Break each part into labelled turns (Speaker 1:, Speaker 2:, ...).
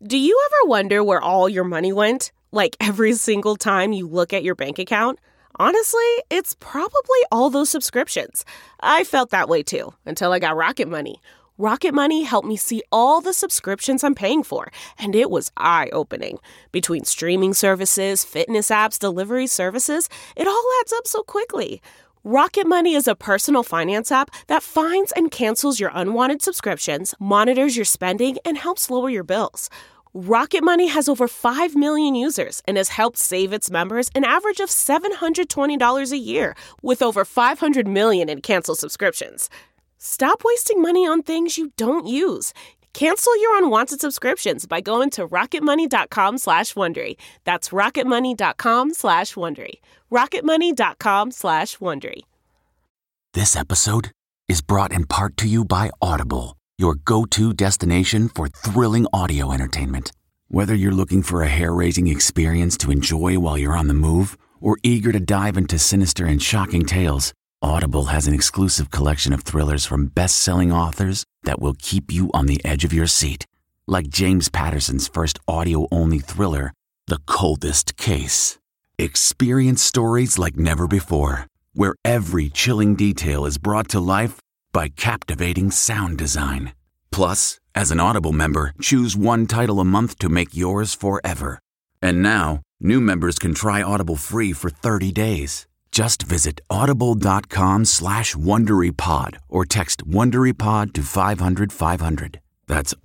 Speaker 1: Do you ever wonder where all your money went? Like every single time you look at your bank account? Honestly, it's probably all those subscriptions. I felt that way too, until I got Rocket Money. Rocket Money helped me see all the subscriptions I'm paying for, and it was eye-opening. Between streaming services, fitness apps, delivery services, it all adds up so quickly. Rocket Money is a personal finance app that finds and cancels your unwanted subscriptions, monitors your spending, and helps lower your bills. Rocket Money has over 5 million users and has helped save its members an average of $720 a year, with over 500 million in canceled subscriptions. Stop wasting money on things you don't use. Cancel your unwanted subscriptions by going to rocketmoney.com/Wondery. That's rocketmoney.com/Wondery. rocketmoney.com/Wondery.
Speaker 2: This episode is brought in part to you by Audible, your go-to destination for thrilling audio entertainment. Whether you're looking for a hair-raising experience to enjoy while you're on the move or eager to dive into sinister and shocking tales, Audible has an exclusive collection of thrillers from best-selling authors that will keep you on the edge of your seat. Like James Patterson's first audio-only thriller, The Coldest Case. Experience stories like never before, where every chilling detail is brought to life by captivating sound design. Plus, as an Audible member, choose one title a month to make yours forever. And now, new members can try Audible free for 30 days. Just visit audible.com/WonderyPod or text WonderyPod to 500-500. That's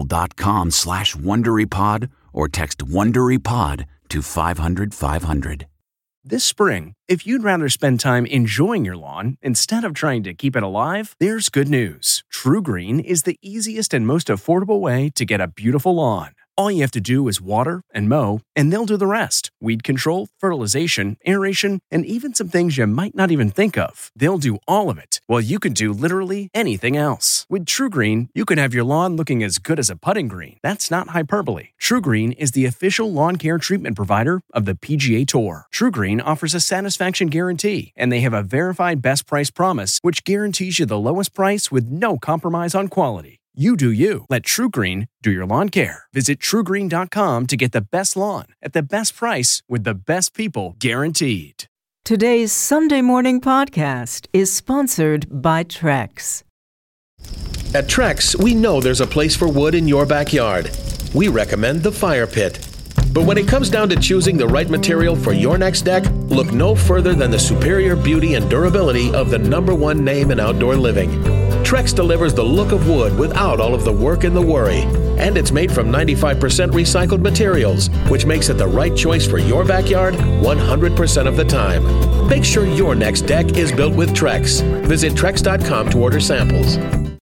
Speaker 2: audible.com/WonderyPod or text WonderyPod to 500-500.
Speaker 3: This spring, if you'd rather spend time enjoying your lawn instead of trying to keep it alive, there's good news. TruGreen is the easiest and most affordable way to get a beautiful lawn. All you have to do is water and mow, and they'll do the rest. Weed control, fertilization, aeration, and even some things you might not even think of. They'll do all of it, while you can do literally anything else. With TruGreen, you can have your lawn looking as good as a putting green. That's not hyperbole. TruGreen is the official lawn care treatment provider of the PGA Tour. TruGreen offers a satisfaction guarantee, and they have a verified best price promise, which guarantees you the lowest price with no compromise on quality. You do you. Let TruGreen do your lawn care. Visit TruGreen.com to get the best lawn at the best price with the best people guaranteed.
Speaker 4: Today's Sunday morning podcast is sponsored by Trex.
Speaker 5: At Trex, we know there's a place for wood in your backyard. We recommend the fire pit. But when it comes down to choosing the right material for your next deck, look no further than the superior beauty and durability of the #1 name in outdoor living. Trex delivers the look of wood without all of the work and the worry. And it's made from 95% recycled materials, which makes it the right choice for your backyard 100% of the time. Make sure your next deck is built with Trex. Visit Trex.com to order samples.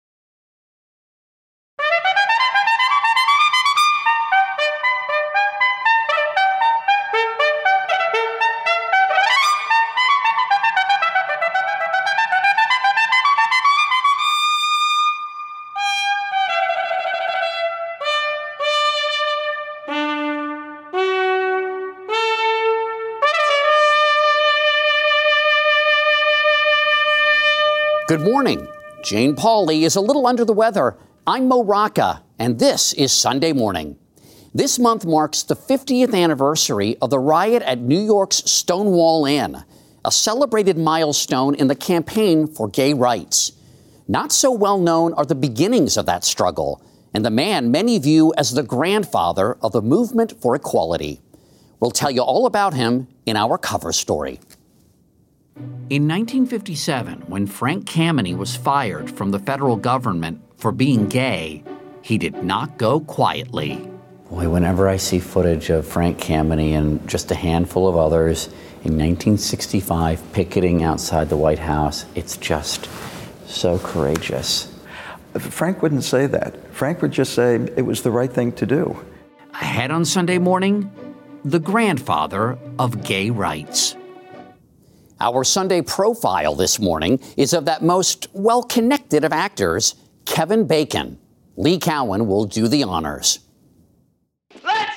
Speaker 6: Good morning. Jane Pauley is a little under the weather. I'm Mo Rocca, and this is Sunday Morning. This month marks the 50th anniversary of the riot at New York's Stonewall Inn, a celebrated milestone in the campaign for gay rights. Not so well known are the beginnings of that struggle, and the man many view as the grandfather of the movement for equality. We'll tell you all about him in our cover story.
Speaker 7: In 1957, when Frank Kameny was fired from the federal government for being gay, he did not go quietly.
Speaker 6: Boy, whenever I see footage of Frank Kameny and just a handful of others in 1965 picketing outside the White House, it's just so courageous.
Speaker 8: Frank wouldn't say that. Frank would just say it was the right thing to do.
Speaker 7: Ahead on Sunday Morning, the grandfather of gay rights.
Speaker 6: Our Sunday profile this morning is of that most well-connected of actors, Kevin Bacon. Lee Cowan will do the honors.
Speaker 9: Let's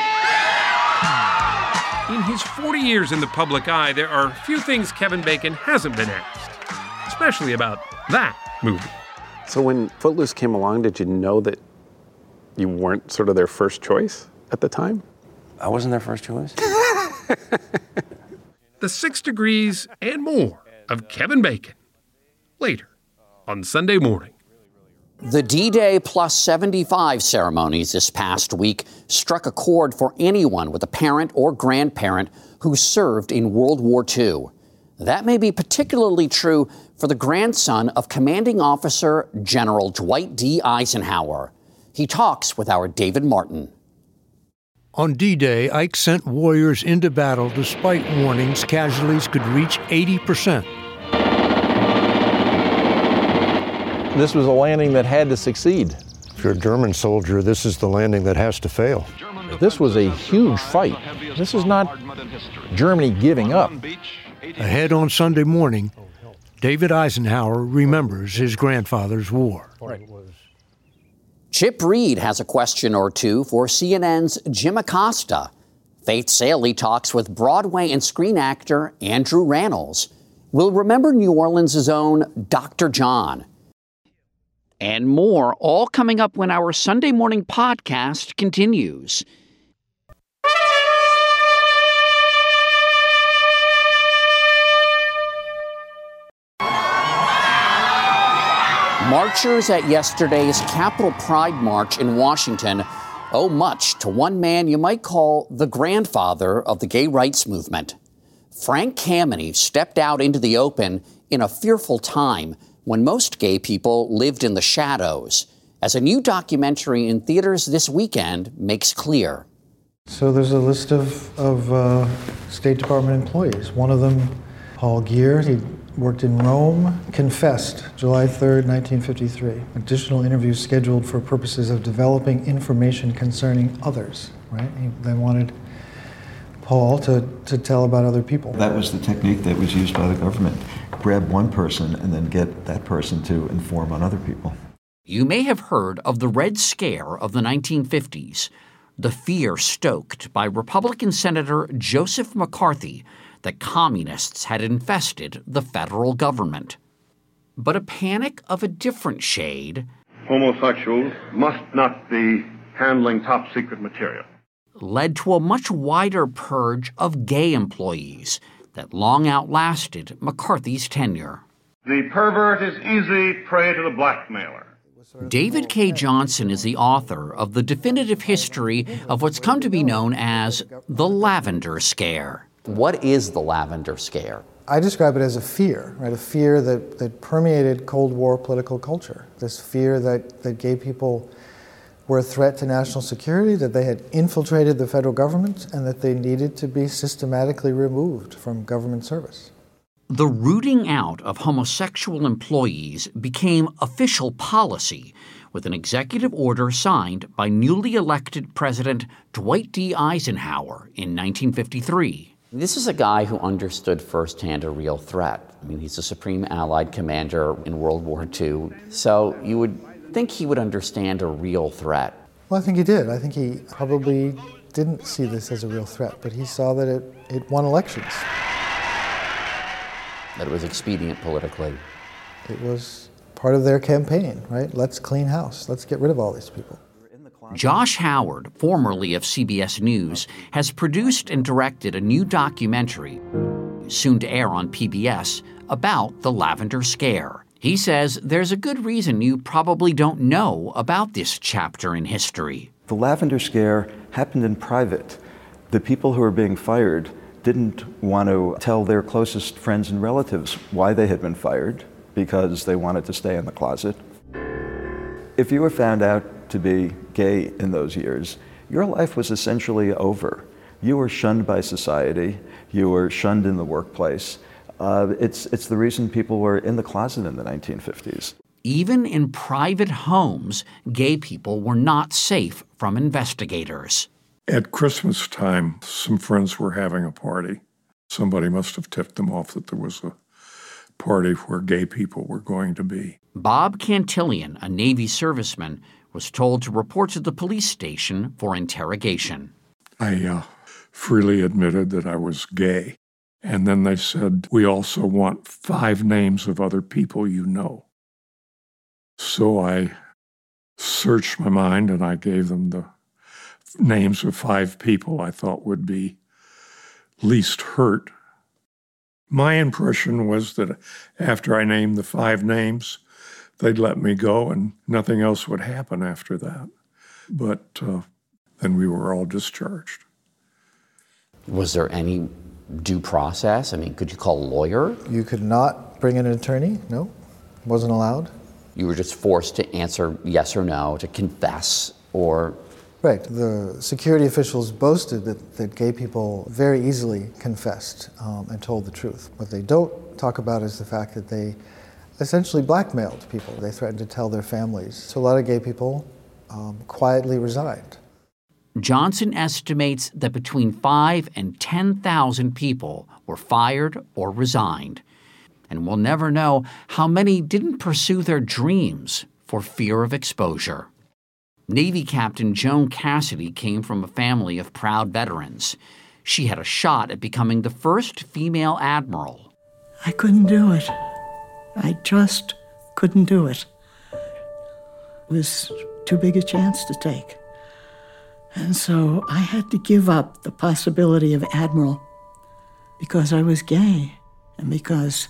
Speaker 9: dance!
Speaker 10: In his 40 years in the public eye, there are few things Kevin Bacon hasn't been asked, especially about that movie.
Speaker 11: So when Footloose came along, did you know that you weren't sort of their first choice at the time?
Speaker 12: I wasn't their first choice.
Speaker 10: The 6 Degrees and more of Kevin Bacon. Later on Sunday morning.
Speaker 6: The D-Day plus 75 ceremonies this past week struck a chord for anyone with a parent or grandparent who served in World War II. That may be particularly true for the grandson of Commanding Officer General Dwight D. Eisenhower. He talks with our David Martin.
Speaker 13: On D-Day, Ike sent warriors into battle despite warnings casualties could reach 80%.
Speaker 14: This was a landing that had to succeed.
Speaker 15: If you're a German soldier, this is the landing that has to fail.
Speaker 14: This was a huge fight. This is not Germany giving up.
Speaker 13: Ahead on Sunday morning, David Eisenhower remembers his grandfather's war.
Speaker 6: Chip Reed has a question or two for CNN's Jim Acosta. Faith Salie talks with Broadway and screen actor Andrew Rannells. We'll remember New Orleans' own Dr. John. And more, all coming up when our Sunday morning podcast continues. Marchers at yesterday's Capitol Pride March in Washington owe much to one man you might call the grandfather of the gay rights movement. Frank Kameny stepped out into the open in a fearful time when most gay people lived in the shadows, as a new documentary in theaters this weekend makes clear.
Speaker 16: So there's a list of State Department employees. One of them, Paul Gear, he worked in Rome, confessed July 3rd, 1953. Additional interviews scheduled for purposes of developing information concerning others, right? He then wanted Paul to tell about other people.
Speaker 8: That was the technique that was used by the government. Grab one person and then get that person to inform on other people.
Speaker 6: You may have heard of the Red Scare of the 1950s, the fear stoked by Republican Senator Joseph McCarthy that communists had infested the federal government. But a panic of a different shade,
Speaker 17: homosexuals must not be handling top-secret material,
Speaker 6: led to a much wider purge of gay employees that long outlasted McCarthy's tenure.
Speaker 17: The pervert is easy prey to the blackmailer.
Speaker 6: David K. Johnson is the author of the definitive history of what's come to be known as the Lavender Scare. What is the Lavender Scare?
Speaker 16: I describe it as a fear, right? A fear that permeated Cold War political culture. This fear that gay people were a threat to national security, that they had infiltrated the federal government, and that they needed to be systematically removed from government service.
Speaker 6: The rooting out of homosexual employees became official policy with an executive order signed by newly elected President Dwight D. Eisenhower in 1953. This is a guy who understood firsthand a real threat. I mean, he's a Supreme Allied Commander in World War II, so you would think he would understand a real threat.
Speaker 16: Well, I think he did. I think he probably didn't see this as a real threat, but he saw that it won elections.
Speaker 6: That it was expedient politically.
Speaker 16: It was part of their campaign, right? Let's clean house. Let's get rid of all these people.
Speaker 6: Josh Howard, formerly of CBS News, has produced and directed a new documentary, soon to air on PBS, about the Lavender Scare. He says there's a good reason you probably don't know about this chapter in history.
Speaker 8: The Lavender Scare happened in private. The people who were being fired didn't want to tell their closest friends and relatives why they had been fired, because they wanted to stay in the closet. If you were found out to be gay in those years, your life was essentially over. You were shunned by society. You were shunned in the workplace. It's the reason people were in the closet in the 1950s.
Speaker 6: Even in private homes, gay people were not safe from investigators.
Speaker 18: At Christmas time, some friends were having a party. Somebody must have tipped them off that there was a party where gay people were going to be.
Speaker 6: Bob Cantillion, a Navy serviceman, was told to report to the police station for interrogation.
Speaker 18: I freely admitted that I was gay. And then they said, we also want 5 names of other people you know. So I searched my mind, and I gave them the names of 5 people I thought would be least hurt. My impression was that after I named the 5 names, they'd let me go and nothing else would happen after that. But then we were all discharged.
Speaker 6: Was there any due process? I mean, could you call a lawyer?
Speaker 16: You could not bring in an attorney, no, wasn't allowed.
Speaker 6: You were just forced to answer yes or no, to confess, or...
Speaker 16: Right. The security officials boasted that gay people very easily confessed and told the truth. What they don't talk about is the fact that they essentially blackmailed people. They threatened to tell their families. So a lot of gay people quietly resigned.
Speaker 7: Johnson estimates that between 5,000 and 10,000 people were fired or resigned. And we'll never know how many didn't pursue their dreams for fear of exposure. Navy Captain Joan Cassidy came from a family of proud veterans. She had a shot at becoming the first female admiral.
Speaker 19: I couldn't do it. I just couldn't do it. It was too big a chance to take. And so I had to give up the possibility of admiral because I was gay and because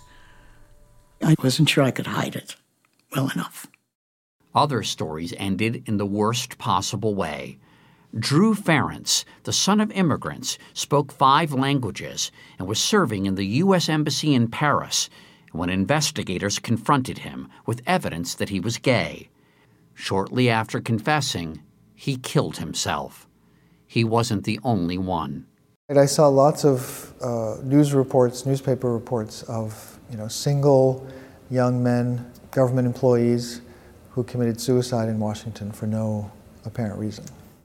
Speaker 19: I wasn't sure I could hide it well enough.
Speaker 7: Other stories ended in the worst possible way. Drew Ference, the son of immigrants, spoke 5 languages and was serving in the U.S. Embassy in Paris when investigators confronted him with evidence that he was gay. Shortly after confessing, he killed himself. He wasn't the only one.
Speaker 16: I saw lots of newspaper reports of single young men, government employees, who committed suicide in Washington for no apparent reason.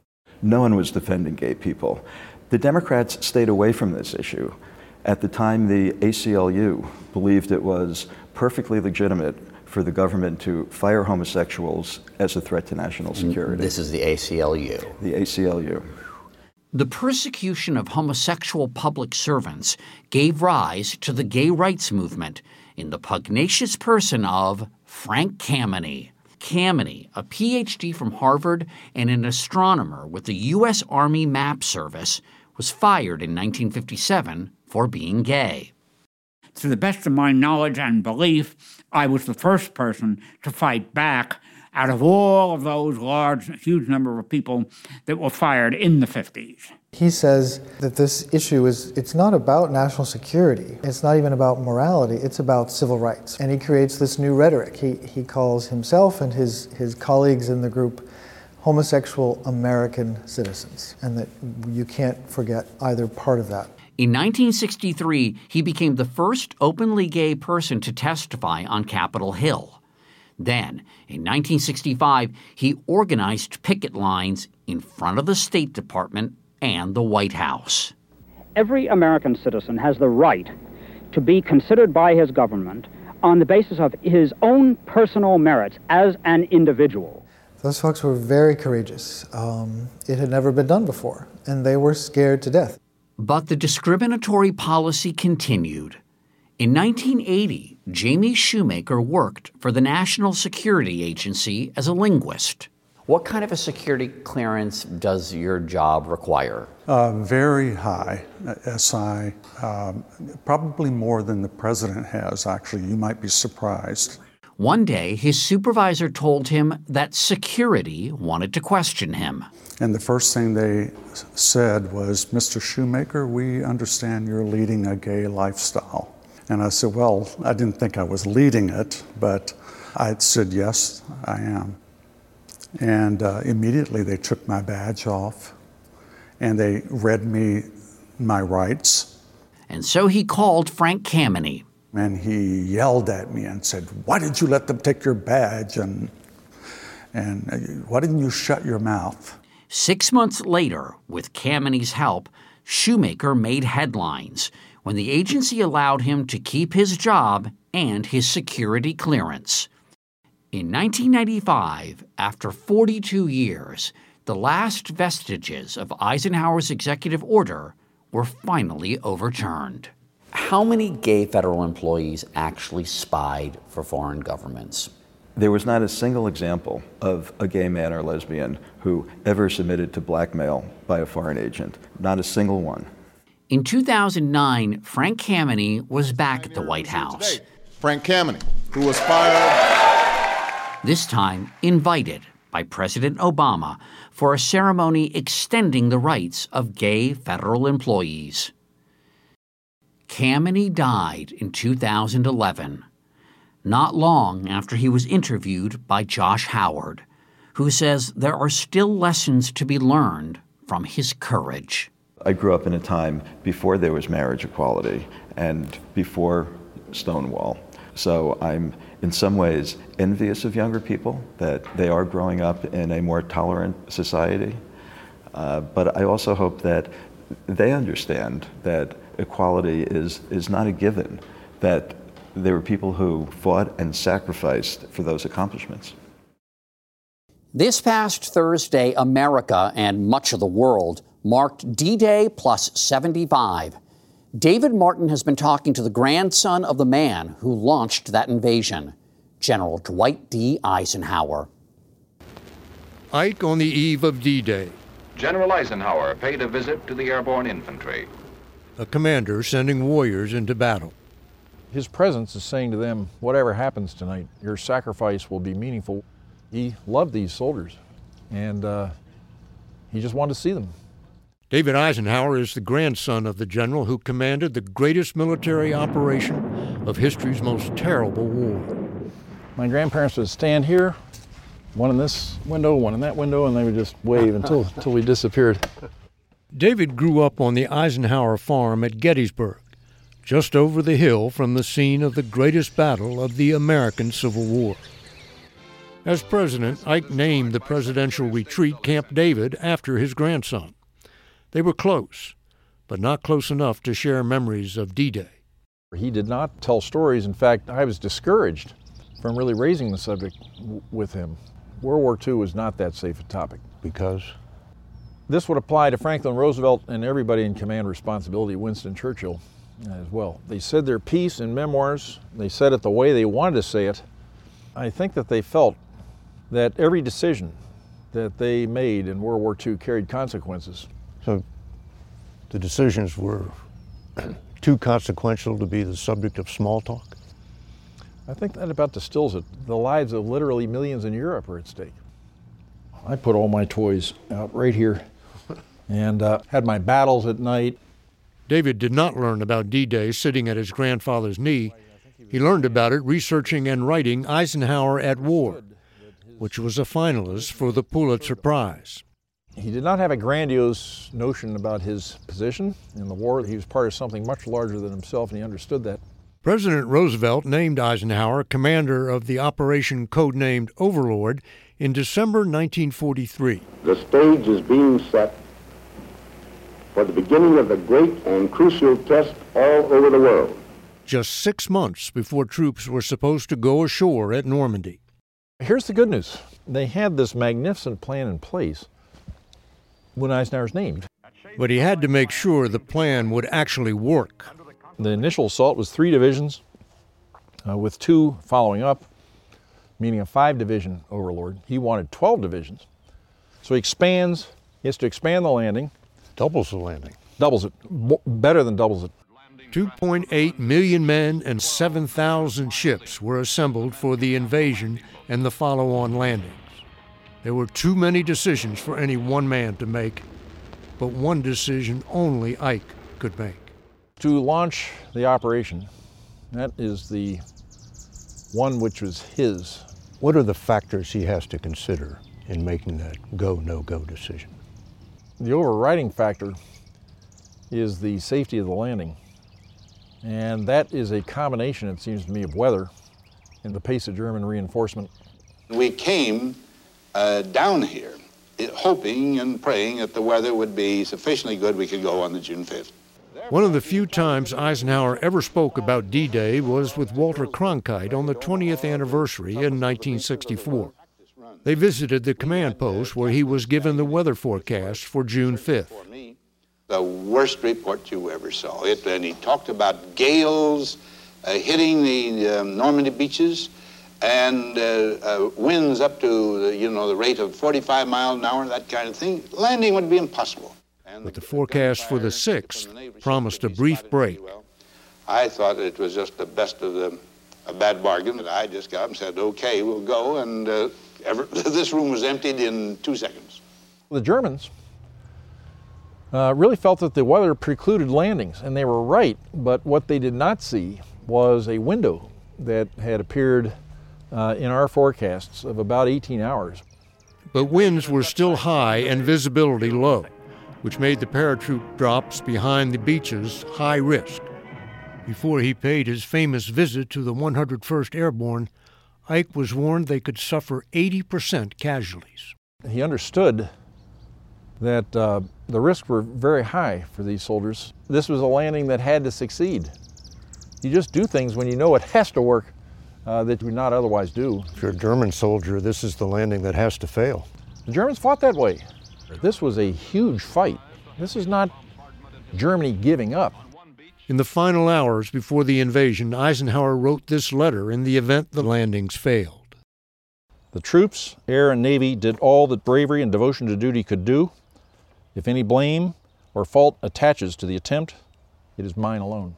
Speaker 8: No one was defending gay people. The Democrats stayed away from this issue. At the time, the ACLU believed it was perfectly legitimate for the government to fire homosexuals as a threat to national security.
Speaker 6: This is the ACLU.
Speaker 8: The ACLU.
Speaker 7: The persecution of homosexual public servants gave rise to the gay rights movement in the pugnacious person of Frank Kameny. Kameny, a PhD from Harvard and an astronomer with the U.S. Army Map Service, was fired in 1957 for being gay.
Speaker 20: To the best of my knowledge and belief, I was the first person to fight back out of all of those huge number of people that were fired in the 50s.
Speaker 16: He says that this issue it's not about national security. It's not even about morality. It's about civil rights. And he creates this new rhetoric. He calls himself and his colleagues in the group homosexual American citizens, and that you can't forget either part of that.
Speaker 7: In 1963, he became the first openly gay person to testify on Capitol Hill. Then, in 1965, he organized picket lines in front of the State Department and the White House.
Speaker 21: Every American citizen has the right to be considered by his government on the basis of his own personal merits as an individual.
Speaker 16: Those folks were very courageous. It had never been done before, and they were scared to death.
Speaker 7: But the discriminatory policy continued. In 1980, Jamie Shoemaker worked for the National Security Agency as a linguist.
Speaker 6: What kind of a security clearance does your job require?
Speaker 22: Very high, SI, probably more than the president has, actually. You might be surprised.
Speaker 7: One day, his supervisor told him that security wanted to question him.
Speaker 22: And the first thing they said was, Mr. Shoemaker, we understand you're leading a gay lifestyle. And I said, well, I didn't think I was leading it, but I said, yes, I am. And immediately they took my badge off and they read me my rights.
Speaker 7: And so he called Frank Kameny.
Speaker 22: And he yelled at me and said, why did you let them take your badge? And why didn't you shut your mouth?
Speaker 7: 6 months later, with Kameny's help, Shoemaker made headlines when the agency allowed him to keep his job and his security clearance. In 1995, after 42 years, the last vestiges of Eisenhower's executive order were finally overturned.
Speaker 6: How many gay federal employees actually spied for foreign governments?
Speaker 8: There was not a single example of a gay man or lesbian who ever submitted to blackmail by a foreign agent. Not a single one.
Speaker 7: In 2009, Frank Kameny was back at the White House.
Speaker 1: Frank Kameny, who was fired.
Speaker 7: This time invited by President Obama for a ceremony extending the rights of gay federal employees. Kameny died in 2011, not long after he was interviewed by Josh Howard, who says there are still lessons to be learned from his courage.
Speaker 8: I grew up in a time before there was marriage equality and before Stonewall. So I'm in some ways envious of younger people that they are growing up in a more tolerant society. But I also hope that they understand that equality is not a given, that there were people who fought and sacrificed for those accomplishments.
Speaker 6: This past Thursday, America and much of the world marked D-Day plus 75. David Martin has been talking to the grandson of the man who launched that invasion, General Dwight D. Eisenhower.
Speaker 13: Ike on the eve of D-Day.
Speaker 2: General Eisenhower paid a visit to the airborne infantry.
Speaker 13: A commander sending warriors into battle.
Speaker 14: His presence is saying to them, whatever happens tonight, your sacrifice will be meaningful. He loved these soldiers, and he just wanted to see them.
Speaker 13: David Eisenhower is the grandson of the general who commanded the greatest military operation of history's most terrible war.
Speaker 14: My grandparents would stand here, one in this window, one in that window, and they would just wave until we disappeared.
Speaker 13: David grew up on the Eisenhower farm at Gettysburg, just over the hill from the scene of the greatest battle of the American Civil War. As president, Ike named the presidential retreat Camp David after his grandson. They were close, but not close enough to share memories of D-Day.
Speaker 14: He did not tell stories. In fact, I was discouraged from really raising the subject with him. World War II was not that safe a topic.
Speaker 13: Because?
Speaker 14: This would apply to Franklin Roosevelt and everybody in command responsibility, Winston Churchill as well. They said their piece in memoirs. They said it the way they wanted to say it. I think that they felt that every decision that they made in World War II carried consequences.
Speaker 15: So the decisions were too consequential to be the subject of small talk?
Speaker 14: I think that about distills it. The lives of literally millions in Europe are at stake. I put all my toys out right here and had my battles at night.
Speaker 13: David did not learn about D-Day sitting at his grandfather's knee. He learned about it researching and writing Eisenhower at War, which was a finalist for the Pulitzer Prize.
Speaker 14: He did not have a grandiose notion about his position in the war. He was part of something much larger than himself, and he understood that.
Speaker 13: President Roosevelt named Eisenhower commander of the operation codenamed Overlord in December 1943.
Speaker 17: The stage is being set for the beginning of the great and crucial test all over the world.
Speaker 13: Just 6 months before troops were supposed to go ashore at Normandy.
Speaker 14: Here's the good news. They had this magnificent plan in place when Eisenhower was named.
Speaker 13: But he had to make sure the plan would actually work.
Speaker 14: The initial assault was 3 divisions, with 2 following up, meaning a 5-division overlord. He wanted 12 divisions. So he has to expand the landing.
Speaker 15: Doubles the landing.
Speaker 14: Doubles it, better than doubles it.
Speaker 13: 2.8 million men and 7,000 ships were assembled for the invasion and the follow-on landings. There were too many decisions for any one man to make, but one decision only Ike could make.
Speaker 14: To launch the operation, that is the one which was his.
Speaker 15: What are the factors he has to consider in making that go, no-go decision?
Speaker 14: The overriding factor is the safety of the landing. And that is a combination, it seems to me, of weather and the pace of German reinforcement.
Speaker 1: We came down here hoping and praying that the weather would be sufficiently good we could go on the June 5th.
Speaker 13: One of the few times Eisenhower ever spoke about D-Day was with Walter Cronkite on the 20th anniversary in 1964. They visited the command post where he was given the weather forecast for June 5th.
Speaker 1: The worst report you ever saw. And he talked about gales hitting the Normandy beaches, and winds up to the rate of 45 miles an hour, that kind of thing, landing would be impossible.
Speaker 13: But the forecast for the 6th promised a brief break.
Speaker 1: I thought it was just the best of a bad bargain. I just got up and said, okay, we'll go, and this room was emptied in 2 seconds.
Speaker 14: The Germans really felt that the weather precluded landings, and they were right, but what they did not see was a window that had appeared in our forecasts of about 18 hours.
Speaker 13: But winds were still high and visibility low, which made the paratroop drops behind the beaches high risk. Before he paid his famous visit to the 101st Airborne, Ike was warned they could suffer 80% casualties.
Speaker 14: He understood that the risks were very high for these soldiers. This was a landing that had to succeed. You just do things when you know it has to work that you would not otherwise do.
Speaker 15: If you're a German soldier, this is the landing that has to fail.
Speaker 14: The Germans fought that way. This was a huge fight. This is not Germany giving up.
Speaker 13: In the final hours before the invasion, Eisenhower wrote this letter in the event the landings failed.
Speaker 14: The troops, air and navy, did all that bravery and devotion to duty could do. If any blame or fault attaches to the attempt, it is mine alone.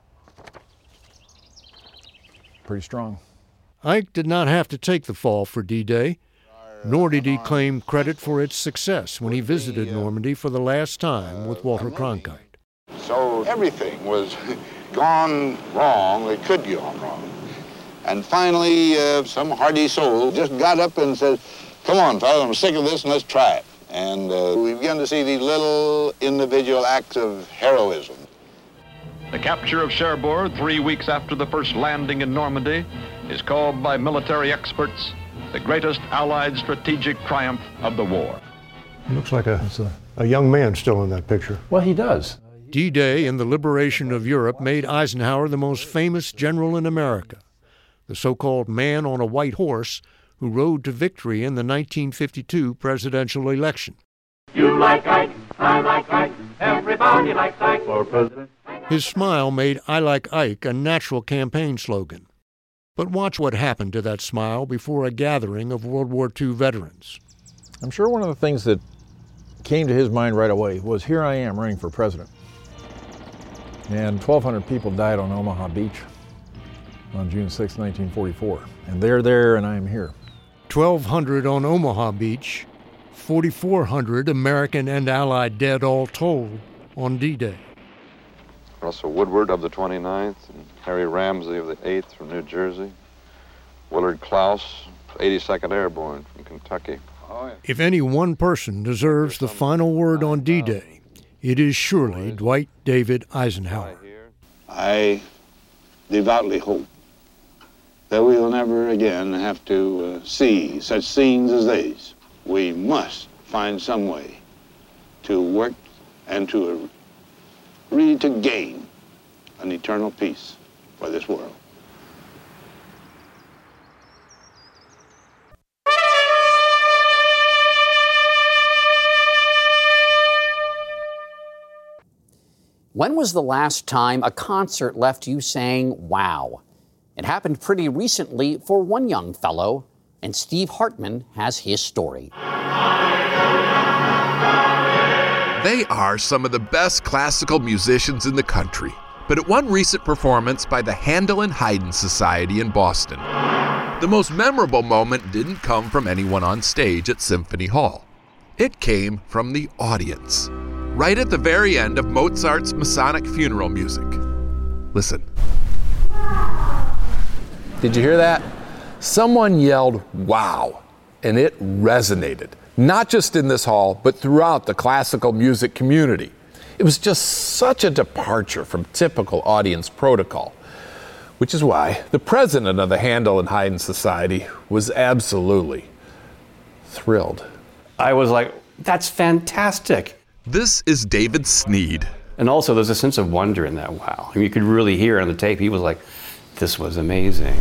Speaker 14: Pretty strong.
Speaker 13: Ike did not have to take the fall for D-Day, nor did he claim credit for its success when he visited Normandy for the last time with Walter Cronkite.
Speaker 1: So everything was gone wrong, it could go wrong. And finally, some hardy soul just got up and said, come on, fellas, I'm sick of this and let's try it. And we began to see these little individual acts of heroism.
Speaker 2: The capture of Cherbourg 3 weeks after the first landing in Normandy is called by military experts the greatest Allied strategic triumph of the war.
Speaker 15: He looks like a young man still in that picture.
Speaker 14: Well, he does.
Speaker 13: D-Day and the liberation of Europe made Eisenhower the most famous general in America, the so-called man on a white horse who rode to victory in the 1952 presidential election.
Speaker 9: You like Ike, I like Ike, everybody likes Ike for president.
Speaker 13: His smile made "I like Ike" a natural campaign slogan. But watch what happened to that smile before a gathering of World War II veterans.
Speaker 14: I'm sure one of the things that came to his mind right away was, here I am running for president. And 1,200 people died on Omaha Beach on June 6, 1944. And they're there and I'm here.
Speaker 13: 1,200 on Omaha Beach, 4,400 American and Allied dead all told on D-Day.
Speaker 3: Russell Woodward of the 29th, and Harry Ramsey of the 8th from New Jersey, Willard Klaus, 82nd Airborne from Kentucky.
Speaker 13: If any one person deserves the final word on D-Day, it is surely Dwight David Eisenhower.
Speaker 1: I devoutly hope that we will never again have to see such scenes as these. We must find some way to work and to really to gain an eternal peace for this world.
Speaker 6: When was the last time a concert left you saying, wow? It happened pretty recently for one young fellow, and Steve Hartman has his story.
Speaker 4: They are some of the best classical musicians in the country, but at one recent performance by the Handel and Haydn Society in Boston, the most memorable moment didn't come from anyone on stage at Symphony Hall. It came from the audience, right at the very end of Mozart's Masonic funeral music. Listen.
Speaker 23: Did you hear that? Someone yelled, wow, and it resonated. Not just in this hall, but throughout the classical music community. It was just such a departure from typical audience protocol, which is why the president of the Handel and Haydn Society was absolutely thrilled.
Speaker 12: I was like, that's fantastic.
Speaker 4: This is David Sneed.
Speaker 12: And also there's a sense of wonder in that wow. I mean, you could really hear on the tape, he was like, this was amazing.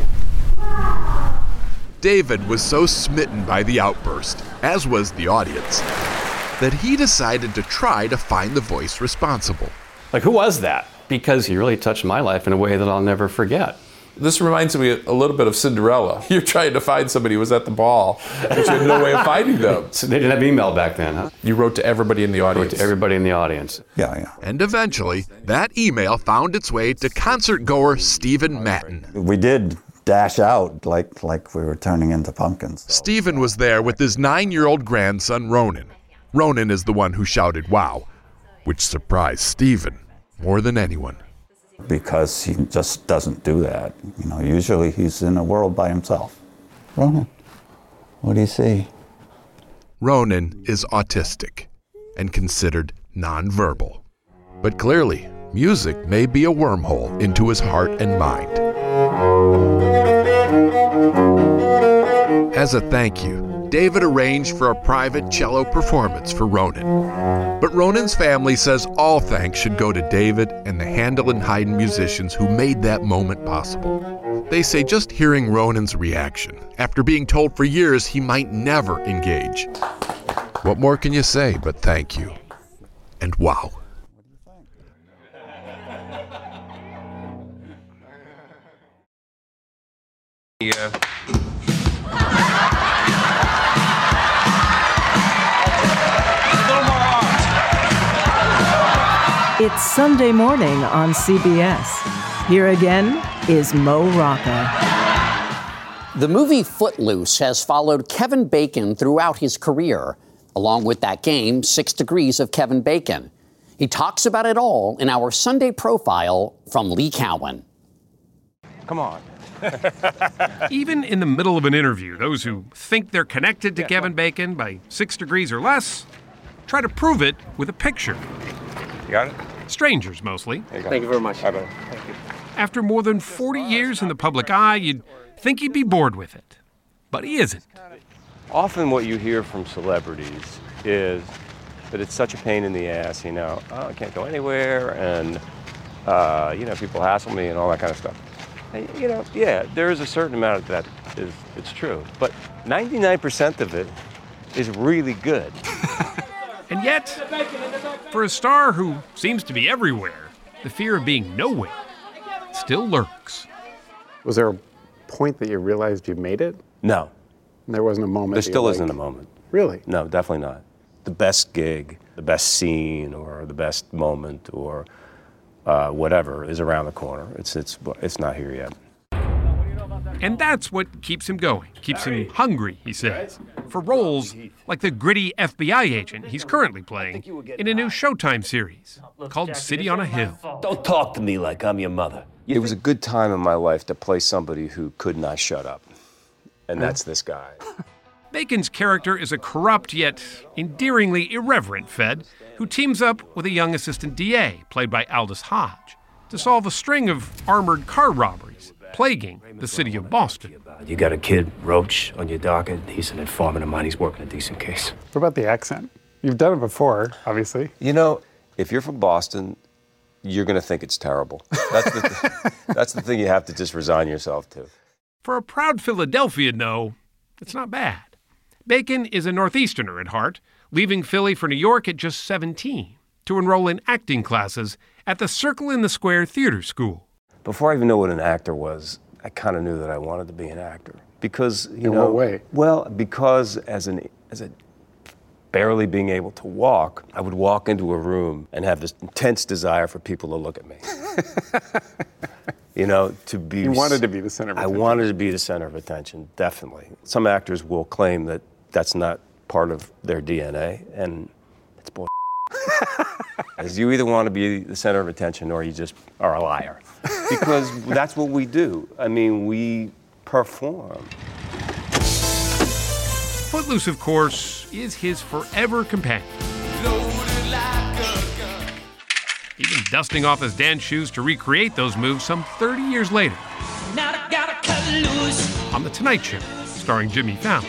Speaker 4: David was so smitten by the outburst, as was the audience, that he decided to try to find the voice responsible.
Speaker 12: Like, who was that? Because he really touched my life in a way that I'll never forget.
Speaker 23: This reminds me a little bit of Cinderella. You're trying to find somebody who was at the ball, but you had no way of finding them.
Speaker 12: So they didn't have email back then, huh?
Speaker 23: You wrote to everybody in the audience.
Speaker 12: Wrote to everybody in the audience.
Speaker 23: Yeah.
Speaker 4: And eventually, that email found its way to concert goer Stephen Matten.
Speaker 5: We did dash out like we were turning into pumpkins.
Speaker 4: Stephen was there with his 9-year-old grandson, Ronan. Ronan is the one who shouted, "Wow," which surprised Stephen more than anyone.
Speaker 5: Because he just doesn't do that. Usually he's in a world by himself. Ronan, what do you see?
Speaker 4: Ronan is autistic and considered nonverbal. But clearly, music may be a wormhole into his heart and mind. As a thank you, David arranged for a private cello performance for Ronan. But Ronan's family says all thanks should go to David and the Handel and Haydn musicians who made that moment possible. They say just hearing Ronan's reaction, after being told for years he might never engage. What more can you say but thank you? And wow.
Speaker 10: Yeah.
Speaker 11: It's Sunday morning on CBS. Here again is Mo Rocca.
Speaker 6: The movie Footloose has followed Kevin Bacon throughout his career, along with that game, 6 Degrees of Kevin Bacon. He talks about it all in our Sunday profile from Lee Cowan.
Speaker 10: Come on.
Speaker 24: Even in the middle of an interview, those who think they're connected to Kevin Bacon by 6 degrees or less try to prove it with a picture.
Speaker 10: You got it?
Speaker 24: Strangers, mostly.
Speaker 10: Thank you very much. Thank you.
Speaker 24: After more than 40 years in the public eye, you'd think he'd be bored with it. But he isn't.
Speaker 10: Often what you hear from celebrities is that it's such a pain in the ass, oh, I can't go anywhere, and, people hassle me and all that kind of stuff. And, yeah, there is a certain amount of that it's true. But 99% of it is really good.
Speaker 24: And yet, for a star who seems to be everywhere, the fear of being nowhere still lurks.
Speaker 25: Was there a point that you realized you made it?
Speaker 10: No.
Speaker 25: There wasn't a moment?
Speaker 10: There still isn't a moment.
Speaker 25: Really?
Speaker 10: No, definitely not. The best gig, the best scene, or the best moment, or whatever is around the corner. It's not here yet.
Speaker 24: And that's what keeps him going, keeps him hungry, he says, for roles like the gritty FBI agent he's currently playing in a new Showtime series called City on a Hill.
Speaker 10: Don't talk to me like I'm your mother. It was a good time in my life to play somebody who could not shut up. And that's this guy.
Speaker 24: Bacon's character is a corrupt yet endearingly irreverent Fed who teams up with a young assistant DA, played by Aldous Hodge, to solve a string of armored car robberies plaguing the city of Boston.
Speaker 10: You got a kid, Roach, on your docket. He's an informant of mine. He's working a decent case.
Speaker 25: What about the accent? You've done it before, obviously.
Speaker 10: If you're from Boston, you're going to think it's terrible. That's the thing you have to just resign yourself to.
Speaker 24: For a proud Philadelphian, though, it's not bad. Bacon is a Northeasterner at heart, leaving Philly for New York at just 17 to enroll in acting classes at the Circle in the Square Theater School.
Speaker 10: Before I even knew what an actor was, I kind of knew that I wanted to be an actor. Because,
Speaker 25: In what way?
Speaker 10: Well, because as a barely being able to walk, I would walk into a room and have this intense desire for people to look at me. To be...
Speaker 25: You wanted to be the center of attention.
Speaker 10: I wanted to be the center of attention, definitely. Some actors will claim that that's not part of their DNA, and it's bull. As you either want to be the center of attention or you just are a liar. Because that's what we do. I mean, we perform.
Speaker 24: Footloose, of course, is his forever companion. Even dusting off his dance shoes to recreate those moves some 30 years later. On The Tonight Show, starring Jimmy Fallon.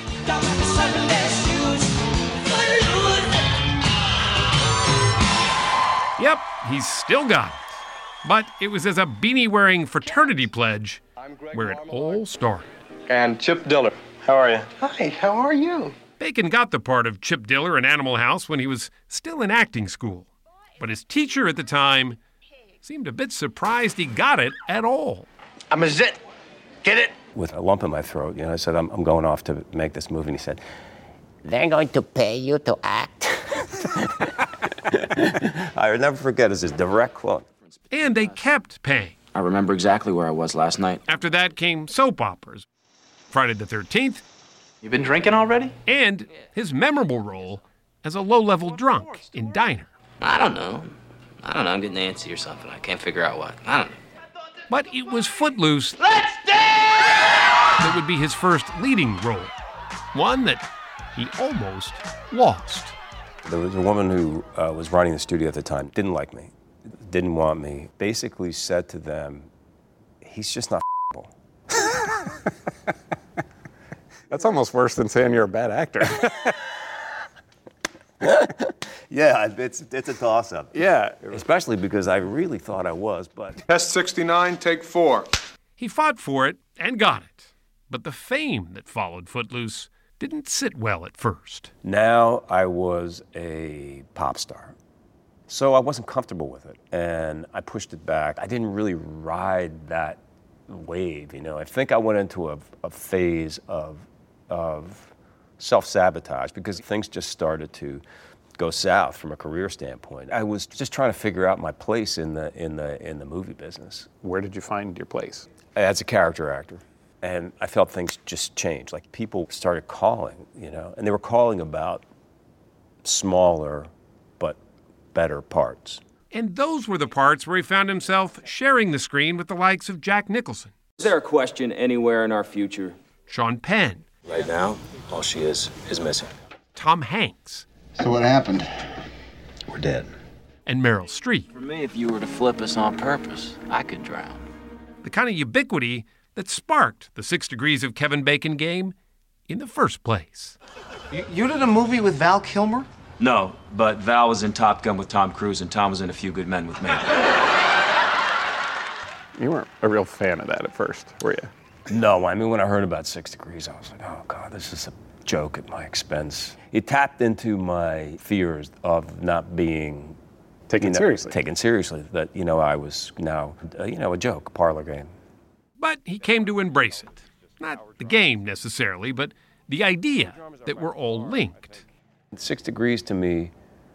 Speaker 24: Yep, he's still got it. But it was as a beanie-wearing fraternity pledge where it all started.
Speaker 26: And Chip Diller, how are you? Hi, how are you?
Speaker 24: Bacon got the part of Chip Diller in Animal House when he was still in acting school. But his teacher at the time seemed a bit surprised he got it at all.
Speaker 26: I'm a zit.
Speaker 10: Get it? With a lump in my throat, I said, I'm going off to make this movie. And he said, they're going to pay you to act? I'll never forget, it's his direct quote.
Speaker 24: And they kept paying.
Speaker 16: I remember exactly where I was last night.
Speaker 24: After that came soap operas. Friday the 13th.
Speaker 16: You been drinking already?
Speaker 24: And his memorable role as a low-level drunk in Diner.
Speaker 16: I don't know. I'm getting antsy or something. I can't figure out what. I don't know.
Speaker 24: But it was Footloose that would be his first leading role. One that he almost lost.
Speaker 10: There was a woman who was running the studio at the time, didn't like me, didn't want me, basically said to them, he's just not f***able.
Speaker 25: That's almost worse than saying you're a bad actor.
Speaker 10: Yeah, it's a toss-up.
Speaker 25: Yeah.
Speaker 10: Especially because I really thought I was, but...
Speaker 18: Test 69, take 4.
Speaker 24: He fought for it and got it. But the fame that followed Footloose didn't sit well at first.
Speaker 10: Now I was a pop star. So I wasn't comfortable with it, and I pushed it back. I didn't really ride that wave, I think I went into a phase of self-sabotage because things just started to go south from a career standpoint. I was just trying to figure out my place in the movie business.
Speaker 25: Where did you find your place?
Speaker 10: As a character actor. And I felt things just changed. Like people started calling, and they were calling about smaller but better parts.
Speaker 24: And those were the parts where he found himself sharing the screen with the likes of Jack Nicholson.
Speaker 16: Is there a question anywhere in our future?
Speaker 24: Sean Penn.
Speaker 16: Right now, all she is missing.
Speaker 24: Tom Hanks.
Speaker 19: So what happened?
Speaker 16: We're dead.
Speaker 24: And Meryl Streep.
Speaker 16: For me, if you were to flip us on purpose, I could drown.
Speaker 24: The kind of ubiquity that sparked the 6 Degrees of Kevin Bacon game in the first place.
Speaker 19: You did a movie with Val Kilmer?
Speaker 16: No, but Val was in Top Gun with Tom Cruise, and Tom was in A Few Good Men with me.
Speaker 25: You weren't a real fan of that at first, were you?
Speaker 10: No, when I heard about 6 Degrees, I was like, oh, God, this is a joke at my expense. It tapped into my fears of not being...
Speaker 25: Taken seriously.
Speaker 10: Taken seriously, that, I was now, a joke, a parlor game.
Speaker 24: But he came to embrace it. Not the game, necessarily, but the idea that we're all linked.
Speaker 10: 6 Degrees, to me,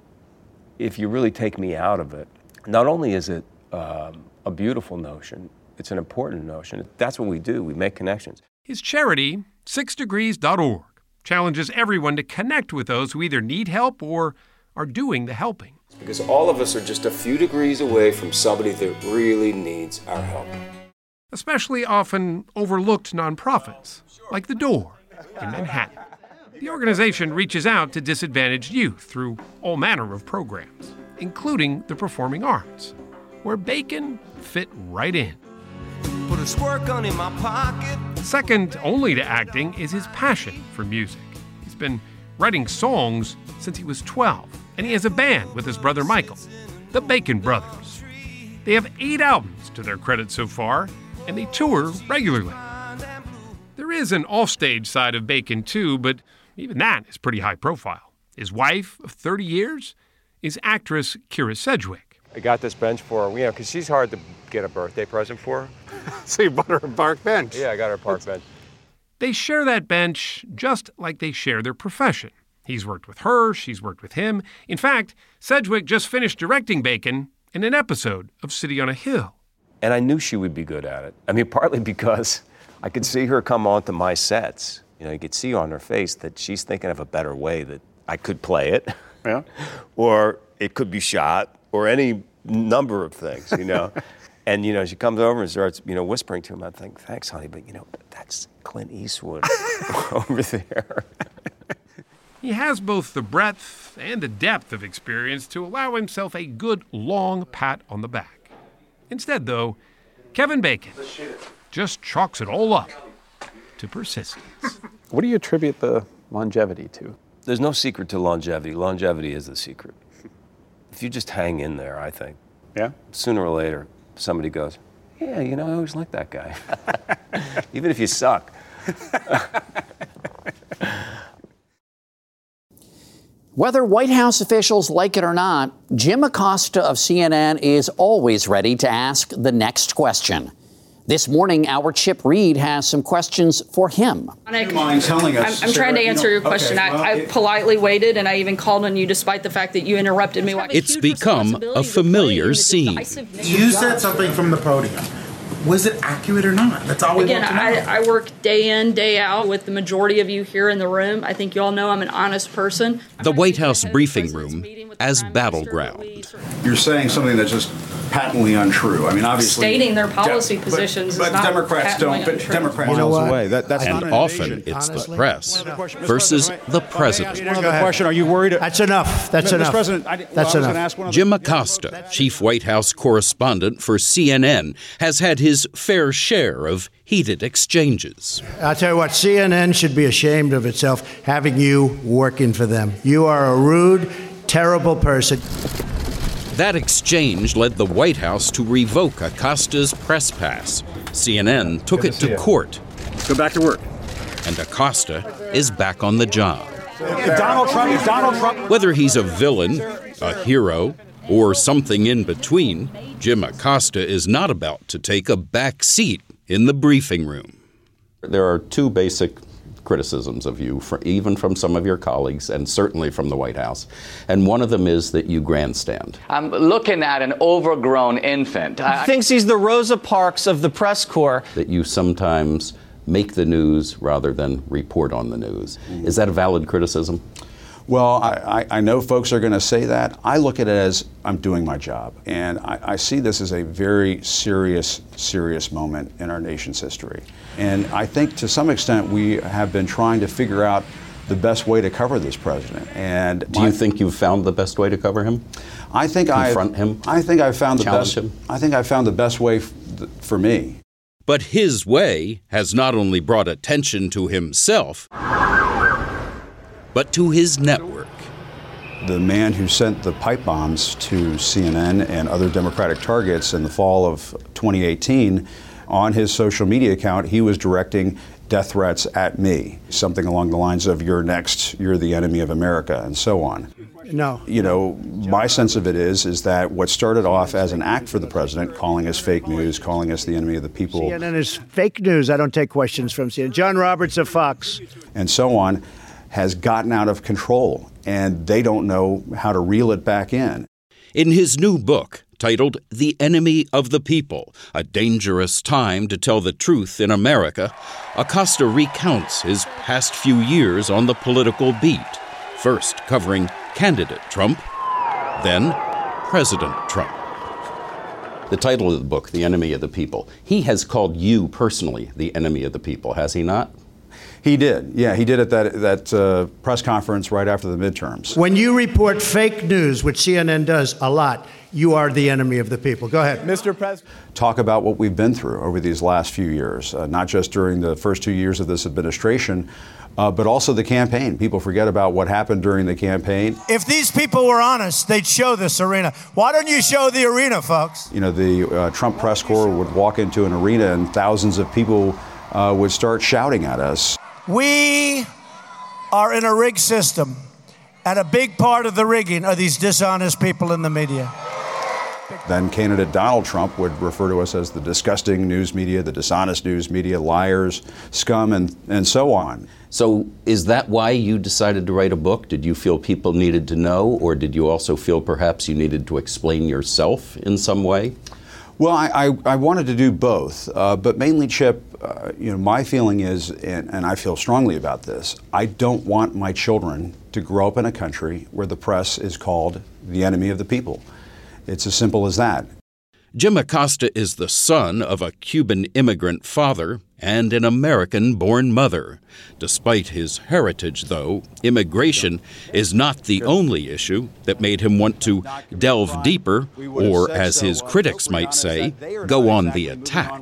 Speaker 10: if you really take me out of it, not only is it a beautiful notion, it's an important notion. That's what we do. We make connections.
Speaker 24: His charity, 6degrees.org, challenges everyone to connect with those who either need help or are doing the helping.
Speaker 16: Because all of us are just a few degrees away from somebody that really needs our help.
Speaker 24: Especially often overlooked nonprofits, like The Door in Manhattan. The organization reaches out to disadvantaged youth through all manner of programs, including the performing arts, where Bacon fit right in.
Speaker 20: Put a squirt gun in my pocket.
Speaker 24: Second only to acting is his passion for music. He's been writing songs since he was 12, and he has a band with his brother Michael, the Bacon Brothers. They have 8 albums to their credit so far, and they tour regularly. There is an offstage side of Bacon too, but even that is pretty high profile. His wife of 30 years is actress Kyra Sedgwick.
Speaker 10: I got this bench for her, because she's hard to get a birthday present for.
Speaker 25: So you bought her a park bench?
Speaker 10: Yeah, I got her a park bench.
Speaker 24: They share that bench just like they share their profession. He's worked with her, she's worked with him. In fact, Sedgwick just finished directing Bacon in an episode of City on a Hill.
Speaker 10: And I knew she would be good at it. Partly because I could see her come onto my sets. You could see on her face that she's thinking of a better way that I could play it.
Speaker 25: Yeah.
Speaker 10: Or it could be shot, or any number of things, And, she comes over and starts, whispering to him. I think, thanks, honey, but, that's Clint Eastwood over there.
Speaker 24: He has both the breadth and the depth of experience to allow himself a good, long pat on the back. Instead, though, Kevin Bacon just chalks it all up to persistence.
Speaker 25: What do you attribute the longevity to?
Speaker 10: There's no secret to longevity. Longevity is the secret. If you just hang in there, I think.
Speaker 25: Yeah?
Speaker 10: Sooner or later, somebody goes, yeah, I always liked that guy. Even if you suck.
Speaker 6: Whether White House officials like it or not, Jim Acosta of CNN is always ready to ask the next question. This morning, our Chip Reed has some questions for him.
Speaker 2: Do you mind telling us? I'm trying to answer your question. Okay, I politely waited, and I even called on you despite the fact that you interrupted me.
Speaker 7: It's become a familiar scene.
Speaker 8: You said something from the podium. Was it accurate or not? That's all we want to know.
Speaker 2: I work day in, day out with the majority of you here in the room. I think you all know I'm an honest person.
Speaker 7: The White House briefing room as battleground.
Speaker 8: You're saying something that's just patently untrue. I mean, obviously
Speaker 2: stating their policy positions
Speaker 8: but
Speaker 2: is not
Speaker 8: Democrats don't.
Speaker 2: untrue.
Speaker 8: But Democrats
Speaker 7: miles
Speaker 8: away.
Speaker 7: That's and often it's honestly, the press versus the president.
Speaker 8: Another question: are you worried?
Speaker 17: That's enough. That's enough.
Speaker 8: President,
Speaker 17: that's enough.
Speaker 7: Jim Acosta, chief White House correspondent for CNN, has had his fair share of heated exchanges.
Speaker 17: I'll tell you what, CNN should be ashamed of itself having you working for them. You are a rude, terrible person.
Speaker 7: That exchange led the White House to revoke Acosta's press pass. CNN took it to court.
Speaker 8: Go back to work.
Speaker 7: And Acosta is back on the job.
Speaker 8: Donald Trump.
Speaker 7: Whether he's a villain, a hero, or something in between, Jim Acosta is not about to take a back seat in the briefing room.
Speaker 21: There are two basic criticisms of you, even from some of your colleagues and certainly from the White House. And one of them is that you grandstand.
Speaker 22: I'm looking at an overgrown infant.
Speaker 27: He thinks he's the Rosa Parks of the press corps.
Speaker 21: That you sometimes make the news rather than report on the news. Is that a valid criticism?
Speaker 28: Well, I know folks are going to say that. I look at it as I'm doing my job. And I see this as a very serious moment in our nation's history. And I think to some extent we have been trying to figure out the best way to cover this president. And
Speaker 21: do you think you've found the best way to cover him?
Speaker 28: I think
Speaker 21: confront him.
Speaker 28: I think I've found the best.
Speaker 21: Him?
Speaker 28: I think I found the best way for me.
Speaker 7: But his way has not only brought attention to himself, but to his network.
Speaker 28: The man who sent the pipe bombs to CNN and other Democratic targets in the fall of 2018, on his social media account, he was directing death threats at me. Something along the lines of, "You're next, you're the enemy of America," and so on.
Speaker 17: No.
Speaker 28: You know, my sense of it is that what started off as an act for the president, calling us fake news, calling us the enemy of the people.
Speaker 17: CNN is fake news. I don't take questions from CNN. John Roberts of Fox.
Speaker 28: And so on, has gotten out of control, and they don't know how to reel it back in.
Speaker 7: In his new book, titled The Enemy of the People, A Dangerous Time to Tell the Truth in America, Acosta recounts his past few years on the political beat, first covering candidate Trump, then President Trump.
Speaker 21: The title of the book, The Enemy of the People, he has called you personally the enemy of the people, has he not?
Speaker 28: He did. Yeah, he did at that press conference right after the midterms.
Speaker 17: When you report fake news, which CNN does a lot, you are the enemy of the people. Go ahead.
Speaker 28: Mr. President. Talk about what we've been through over these last few years, not just during the first 2 years of this administration, but also the campaign. People forget about what happened during the campaign.
Speaker 17: If these people were honest, they'd show this arena. Why don't you show the arena, folks?
Speaker 28: You know, the Trump press corps would walk into an arena and thousands of people would start shouting at us.
Speaker 17: We are in a rigged system, and a big part of the rigging are these dishonest people in the media.
Speaker 28: Then candidate Donald Trump would refer to us as the disgusting news media, the dishonest news media, liars, scum, and so on.
Speaker 21: So is that why you decided to write a book? Did you feel people needed to know, or did you also feel perhaps you needed to explain yourself in some way?
Speaker 28: Well, I wanted to do both, but mainly, Chip, my feeling is, and I feel strongly about this, I don't want my children to grow up in a country where the press is called the enemy of the people. It's as simple as that.
Speaker 7: Jim Acosta is the son of a Cuban immigrant father and an American-born mother. Despite his heritage, though, immigration is not the only issue that made him want to delve deeper, or, as his critics might say, go on the attack.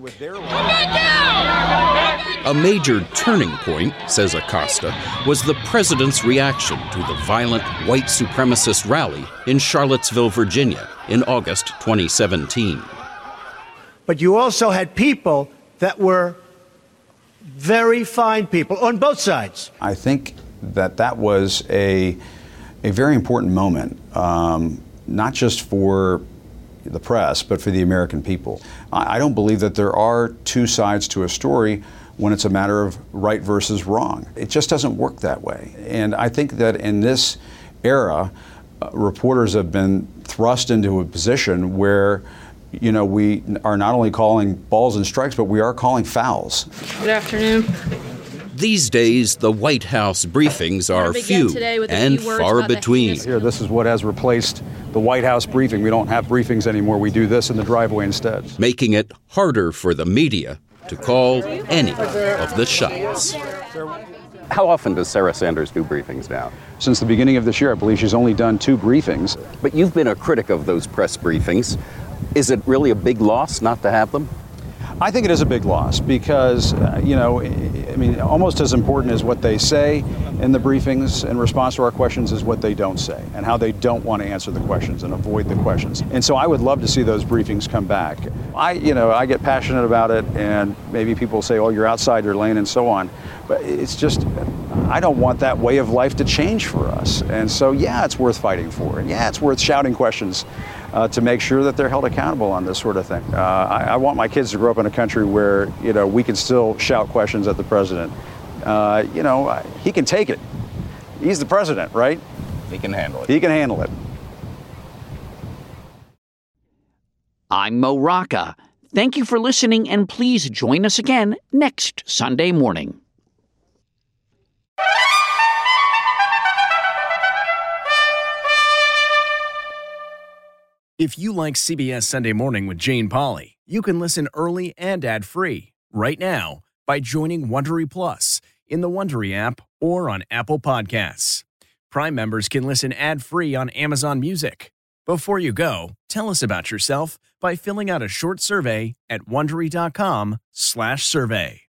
Speaker 7: A major turning point, says Acosta, was the president's reaction to the violent white supremacist rally in Charlottesville, Virginia, in August 2017.
Speaker 17: But you also had people that were very fine people on both sides.
Speaker 28: I think that was a very important moment, not just for the press, but for the American people. I don't believe that there are two sides to a story when it's a matter of right versus wrong. It just doesn't work that way. And I think that in this era, reporters have been thrust into a position where, you know, we are not only calling balls and strikes, but we are calling fouls.
Speaker 2: Good afternoon.
Speaker 7: These days, the White House briefings are few and far between.
Speaker 28: Here, this is what has replaced the White House briefing. We don't have briefings anymore. We do this in the driveway instead.
Speaker 7: Making it harder for the media to call any of the shots.
Speaker 21: How often does Sarah Sanders do briefings now?
Speaker 28: Since the beginning of this year, I believe she's only done 2 briefings.
Speaker 21: But you've been a critic of those press briefings. Is it really a big loss not to have them?
Speaker 28: I think it is a big loss because, you know, I mean, almost as important as what they say in the briefings in response to our questions is what they don't say and how they don't want to answer the questions and avoid the questions. And so I would love to see those briefings come back. I get passionate about it, and maybe people say, oh, you're outside your lane and so on. But it's just, I don't want that way of life to change for us. And so, yeah, it's worth fighting for. And yeah, it's worth shouting questions to make sure that they're held accountable on this sort of thing. I want my kids to grow up in a country where, you know, we can still shout questions at the president. You know, he can take it. He's the president, right?
Speaker 21: He can handle it.
Speaker 28: He can handle it.
Speaker 6: I'm Mo Rocca. Thank you for listening, and please join us again next Sunday morning.
Speaker 1: If you like CBS Sunday Morning with Jane Pauley, you can listen early and ad-free right now by joining Wondery Plus in the Wondery app or on Apple Podcasts. Prime members can listen ad-free on Amazon Music. Before you go, tell us about yourself by filling out a short survey at Wondery.com/survey.